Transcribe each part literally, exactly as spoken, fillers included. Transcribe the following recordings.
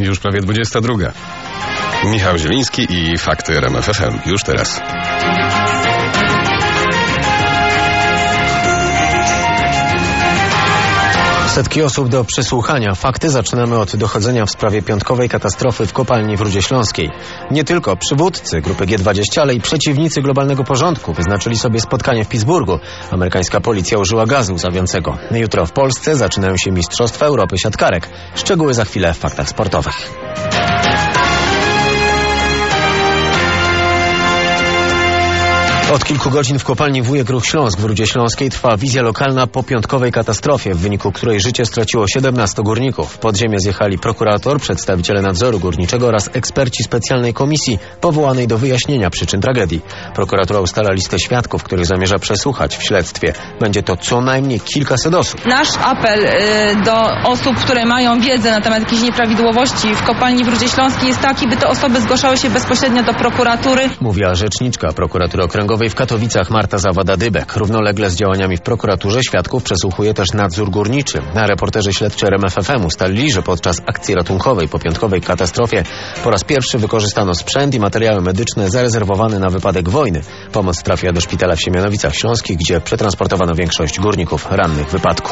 już prawie dwudziesta druga. Michał Zieliński i Fakty R M F F M. Już teraz. Setki osób do przesłuchania. Fakty zaczynamy od dochodzenia w sprawie piątkowej katastrofy w kopalni w Rudzie Śląskiej. Nie tylko przywódcy grupy G dwadzieścia, ale i przeciwnicy globalnego porządku wyznaczyli sobie spotkanie w Pittsburghu. Amerykańska policja użyła gazu łzawiącego. Jutro w Polsce zaczynają się Mistrzostwa Europy siatkarek. Szczegóły za chwilę w Faktach Sportowych. Od kilku godzin w kopalni Wujek Ruch Śląsk w Rudzie Śląskiej trwa wizja lokalna po piątkowej katastrofie, w wyniku której życie straciło siedemnastu górników. W podziemie zjechali prokurator, przedstawiciele nadzoru górniczego oraz eksperci specjalnej komisji powołanej do wyjaśnienia przyczyn tragedii. Prokuratura ustala listę świadków, których zamierza przesłuchać w śledztwie. Będzie to co najmniej kilkaset osób. Nasz apel y, do osób, które mają wiedzę na temat jakichś nieprawidłowości w kopalni w Rudzie Śląskiej jest taki, by te osoby zgłaszały się bezpośrednio do prokuratury. Mówiła rzeczniczka prokuratury okręgowej w Katowicach Marta Zawada-Dybek. Równolegle z działaniami w prokuraturze świadków przesłuchuje też nadzór górniczy. A reporterzy śledczy R M F F M ustalili, że podczas akcji ratunkowej po piątkowej katastrofie po raz pierwszy wykorzystano sprzęt i materiały medyczne zarezerwowane na wypadek wojny. Pomoc trafia do szpitala w Siemianowicach Śląskich, gdzie przetransportowano większość górników rannych w wypadku.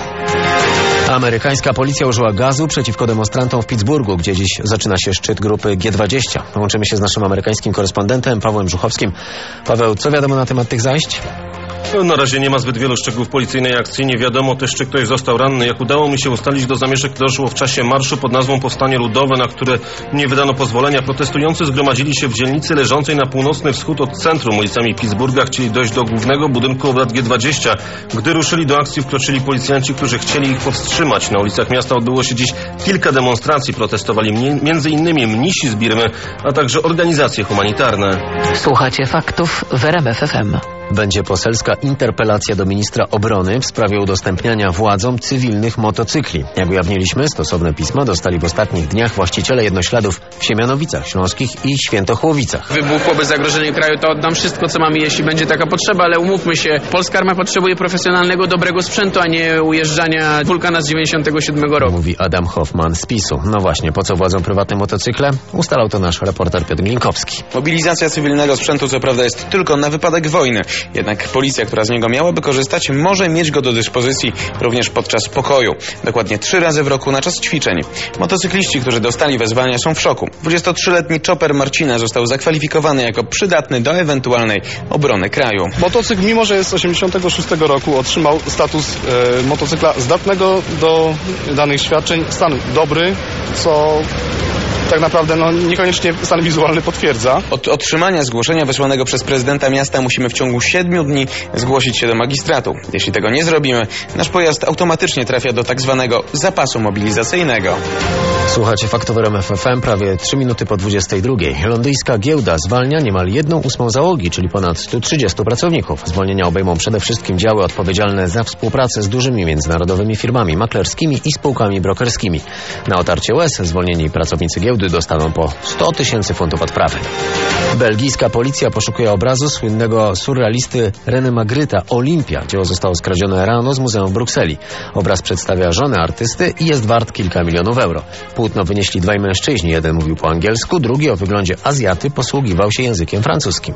Amerykańska policja użyła gazu przeciwko demonstrantom w Pittsburghu, gdzie dziś zaczyna się szczyt grupy G dwadzieścia. Łączymy się z naszym amerykańskim korespondentem Pawłem Żuchowskim. Paweł, co wiadomo na temat tych zajść? Na razie nie ma zbyt wielu szczegółów policyjnej akcji. Nie wiadomo też, czy ktoś został ranny. Jak udało mi się ustalić, do zamieszek doszło w czasie marszu pod nazwą Powstanie Ludowe, na które nie wydano pozwolenia. Protestujący zgromadzili się w dzielnicy leżącej na północny wschód od centrum ulicami Pittsburgha. Chcieli dojść do głównego budynku obrad G dwadzieścia. Gdy ruszyli do akcji, wkroczyli policjanci, którzy chcieli ich powstrzymać. Na ulicach miasta odbyło się dziś kilka demonstracji. Protestowali między innymi mnisi z Birmy, a także organizacje humanitarne. Słuchacie Faktów w R M F F M. Będzie poselska interpelacja do ministra obrony w sprawie udostępniania władzom cywilnych motocykli. Jak ujawniliśmy, stosowne pismo dostali w ostatnich dniach właściciele jednośladów w Siemianowicach Śląskich i Świętochłowicach. Wybuchłoby zagrożenie kraju, to oddam wszystko, co mamy, jeśli będzie taka potrzeba, ale umówmy się, polska armia potrzebuje profesjonalnego, dobrego sprzętu, a nie ujeżdżania wulkana z dziewięćdziesiątego siódmego roku. Mówi Adam Hoffman z PiSu. No właśnie, po co władzom prywatne motocykle? Ustalał to nasz reporter Piotr Minkowski. Mobilizacja cywilnego sprzętu co prawda jest tylko na wypadek wojny. Jednak policja, która z niego miałaby korzystać, może mieć go do dyspozycji również podczas pokoju. Dokładnie trzy razy w roku na czas ćwiczeń. Motocykliści, którzy dostali wezwania, są w szoku. dwudziestotrzyletni Chopper Marcina został zakwalifikowany jako przydatny do ewentualnej obrony kraju. Motocykl, mimo że jest z osiemdziesiątego szóstego roku, otrzymał status e, motocykla zdatnego do danych świadczeń. Stan dobry, co tak naprawdę no, niekoniecznie stan wizualny potwierdza. Od otrzymania zgłoszenia wysłanego przez prezydenta miasta musimy w ciągu siedmiu dni zgłosić się do magistratu. Jeśli tego nie zrobimy, nasz pojazd automatycznie trafia do tak zwanego zapasu mobilizacyjnego. Słuchacie Faktów R M F F M prawie trzy minuty po dwudziestej drugiej. Londyńska giełda zwalnia niemal jedną ósmą załogi, czyli ponad stu trzydziestu pracowników. Zwolnienia obejmą przede wszystkim działy odpowiedzialne za współpracę z dużymi międzynarodowymi firmami maklerskimi i spółkami brokerskimi. Na otarcie łez zwolnieni pracownicy giełdy dostaną po sto tysięcy funtów odprawy. Belgijska policja poszukuje obrazu słynnego surrealisty René Magryta Olimpia. Dzieło zostało skradzione rano z muzeum w Brukseli. Obraz przedstawia żonę artysty i jest wart kilka milionów euro. Płótno wynieśli dwaj mężczyźni. Jeden mówił po angielsku, drugi o wyglądzie Azjaty posługiwał się językiem francuskim.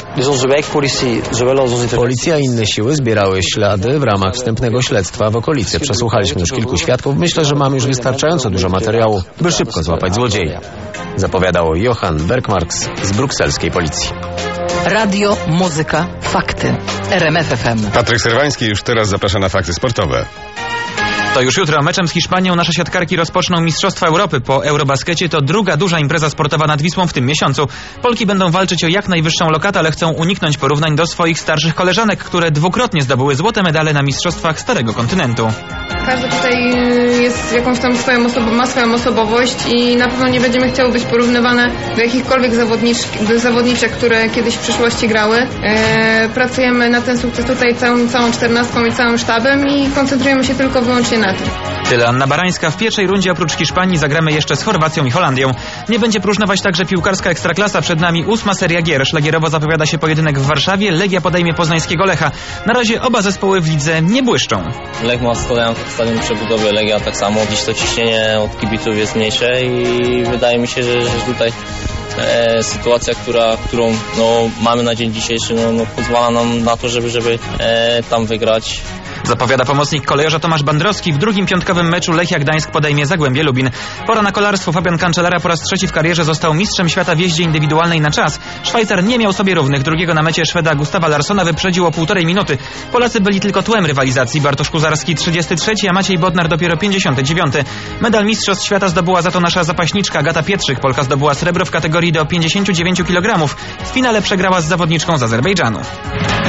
Policja i inne siły zbierały ślady w ramach wstępnego śledztwa w okolicy. Przesłuchaliśmy już kilku świadków. Myślę, że mamy już wystarczająco dużo materiału, by szybko złapać złodzieja. Zapowiadał Johan Bergmarks z brukselskiej policji. Radio, muzyka, fakty. R M F F M. Patryk Serwański już teraz zaprasza na fakty sportowe. To już jutro meczem z Hiszpanią nasze siatkarki rozpoczną Mistrzostwa Europy. Po Eurobaskecie to druga duża impreza sportowa nad Wisłą w tym miesiącu. Polki będą walczyć o jak najwyższą lokatę, ale chcą uniknąć porównań do swoich starszych koleżanek, które dwukrotnie zdobyły złote medale na Mistrzostwach Starego Kontynentu. Każdy tutaj jest jakąś tam swoją osobą, ma swoją osobowość i na pewno nie będziemy chciały być porównywane do jakichkolwiek zawodniczek, zawodniczek które kiedyś w przyszłości grały. E, pracujemy na ten sukces tutaj całą, całą czternastką i całym sztabem i koncentrujemy się tylko wyłącznie na tym. Tyle Anna Barańska. W pierwszej rundzie oprócz Hiszpanii zagramy jeszcze z Chorwacją i Holandią. Nie będzie próżnować także piłkarska ekstraklasa. Przed nami ósma seria gier. Szlagierowo zapowiada się pojedynek w Warszawie. Legia podejmie poznańskiego Lecha. Na razie oba zespoły w lidze nie błyszczą. Lech ma stadion, stadion przebudowy, Legia tak samo. Dziś to ciśnienie od kibiców jest mniejsze i wydaje mi się, że, że tutaj e, sytuacja, która, którą no, mamy na dzień dzisiejszy, no, no, pozwala nam na to, żeby, żeby e, tam wygrać. Zapowiada pomocnik kolejorza Tomasz Bandrowski. W drugim piątkowym meczu Lechia Gdańsk podejmie Zagłębie Lubin. Pora na kolarstwo. Fabian Cancellara po raz trzeci w karierze został mistrzem świata w jeździe indywidualnej na czas. Szwajcar nie miał sobie równych. Drugiego na mecie Szweda Gustawa Larssona wyprzedził o półtorej minuty. Polacy byli tylko tłem rywalizacji. Bartosz Kuzarski trzydziesty trzeci, a Maciej Bodnar dopiero pięćdziesiąty dziewiąty. Medal mistrzostw świata zdobyła za to nasza zapaśniczka Agata Pietrzyk. Polka zdobyła srebro w kategorii do pięćdziesięciu dziewięciu kilogramów. W finale przegrała z zawodniczką z Azerbejdżanu.